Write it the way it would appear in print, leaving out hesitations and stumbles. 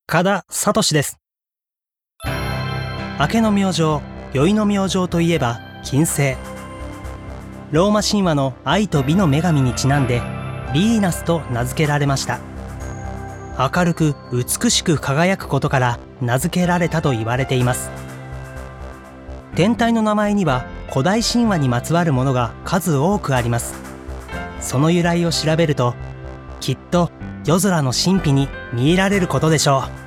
加田聡です。明けの明星、宵の明星といえば金星。ローマ神話の愛と美の女神にちなんでヴィーナスと名付けられました。明るく美しく輝くことから名付けられたと言われています。天体の名前には古代神話にまつわるものが数多くあります。その由来を調べると、きっと夜空の神秘に見入られることでしょう。